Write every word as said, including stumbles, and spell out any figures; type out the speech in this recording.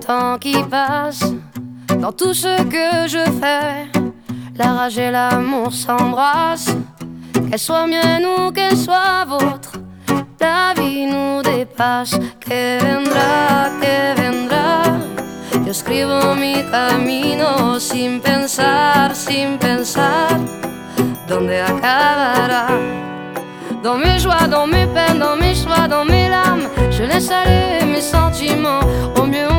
temps qui passe, dans tout ce que je fais, la rage et l'amour s'embrassent. Qu'elle soit mienne ou qu'elle soit vôtre, la vie nous dépasse. Que vendrá, que vendrá. Yo escribo mi camino sin pensar, sin pensar dónde acabará. Dans mes joies, dans mes peines, dans mes choix, dans mes larmes, je laisse aller mes sentiments. Au mieux